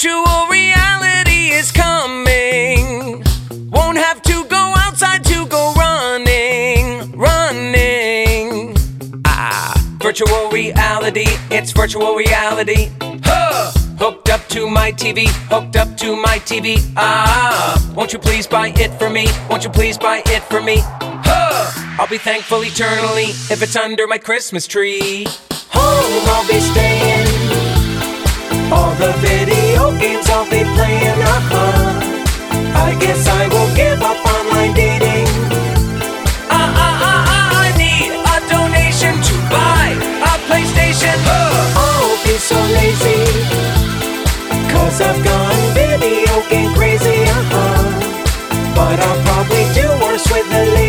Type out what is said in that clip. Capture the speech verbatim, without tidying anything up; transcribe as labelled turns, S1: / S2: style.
S1: Virtual reality is coming. Won't have to go outside to go running, running. Ah, virtual reality, it's virtual reality. Huh! Hooked up to my T V, hooked up to my T V. Ah, won't you please buy it for me? Won't you please buy it for me? Huh! I'll be thankful eternally if it's under my Christmas tree. Home I'll be staying. All the video games I'll be playing, uh-huh. I guess I will give up online dating. Ah, ah, ah, ah, I need a donation to buy a PlayStation. Uh. I'll be so lazy, cause I've gone video game crazy, uh-huh. But I'll probably do worse with the